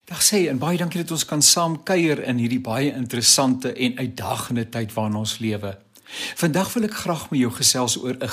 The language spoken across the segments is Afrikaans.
Dag sê, en baie dankie dat ons kan saam kuier in hierdie baie interessante en uitdagende tyd waarin ons lewe. Vandag wil ek graag met jou gesels oor 'n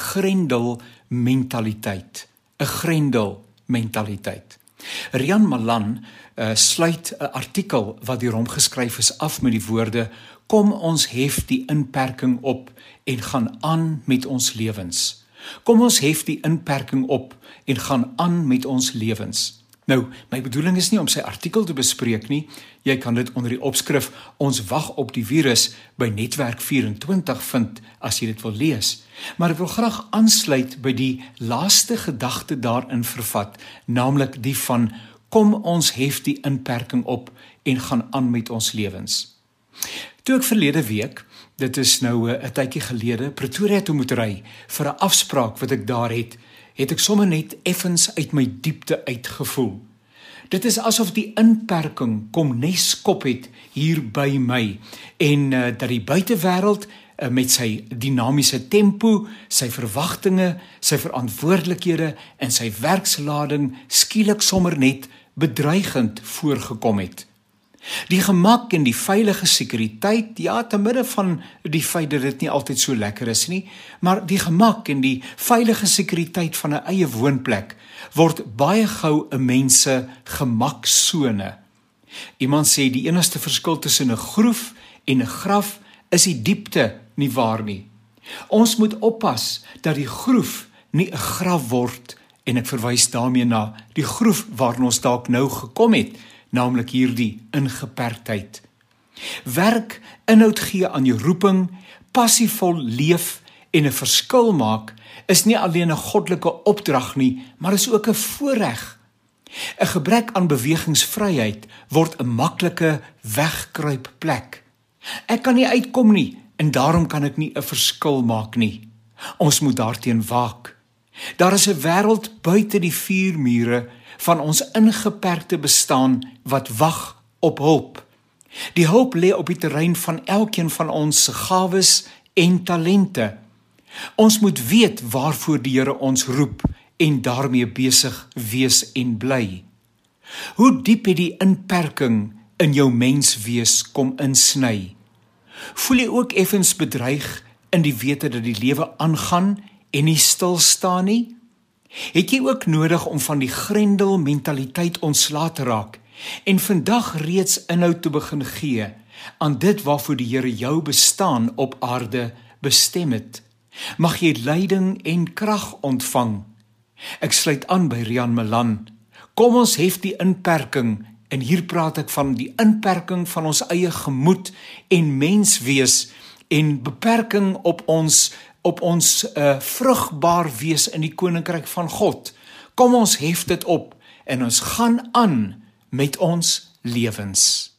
grendelmentaliteit. 'n Grendelmentaliteit. Rian Malan sluit 'n artikel wat deur hom geskryf is af met die woorde: Kom ons hef die inperking op en gaan aan met ons lewens. Kom ons hef die inperking op en gaan aan met ons lewens. Nou, my bedoeling is nie om sy artikel te bespreek nie. Jy kan dit onder die opskrif Ons wag op die virus by Netwerk 24 vind as jy dit wil lees. Maar ek wil graag aansluit by die laaste gedagte daarin vervat, naamlik die van kom ons hef die inperking op en gaan aan met ons lewens. Toe ek verlede week, dit is nou 'n tydjie gelede, Pretoria toe moet ry vir 'n afspraak wat ek daar het ek sommer net effens uit my diepte uitgevoel. Dit is asof die inperking kom neskop het hier by my en dat die buitewêreld met sy dinamiese tempo, sy verwagtinge, sy verantwoordelikhede en sy werkslading skielik sommer net bedreigend voorgekom het. Die gemak en die veilige sekuriteit, ja, te midde van die feit dat dit nie altyd so lekker is nie, maar die gemak en die veilige sekuriteit van 'n eie woonplek word baie gou 'n mens se gemaksone. Iemand sê die enigste verskil tussen 'n groef en 'n graf is die diepte, nie waar nie. Ons moet oppas dat die groef nie 'n graf word, en ek verwys daarmee na die groef waarin ons dalk nou gekom het, naamlik hierdie ingeperktheid. Werk, inhoud gee aan jou roeping, passievol leef en 'n verskil maak, is nie alleen 'n goddelike opdrag nie, maar is ook 'n voorreg. 'n Gebrek aan bewegingsvryheid word 'n maklike wegkruipplek. Ek kan nie uitkom nie, en daarom kan ek nie 'n verskil maak nie. Ons moet daarteen waak. Daar is 'n wêreld buite die vier mure van ons ingeperkte bestaan wat wag op hulp. Die hulp lê op die terrein van elkeen van ons se gawes en talente. Ons moet weet waarvoor die Here ons roep en daarmee besig wees en bly. Hoe diep het die inperking in jou menswees kom insny? Voel jy ook effens bedreig in die wete dat die lewe aangaan en nie stil staan nie? Het jy ook nodig om van die grendelmentaliteit ontslae te raak en vandag reeds inhoud te begin gee aan dit waarvoor die Here jou bestaan op aarde bestem het? Mag jy leiding en krag ontvang. Ek sluit aan by Rian Malan. Kom ons hef die inperking, en hier praat ek van die inperking van ons eie gemoed en menswees en beperking op ons vrugbaar wees in die koninkryk van God. Kom ons hef dit op en ons gaan aan met ons lewens.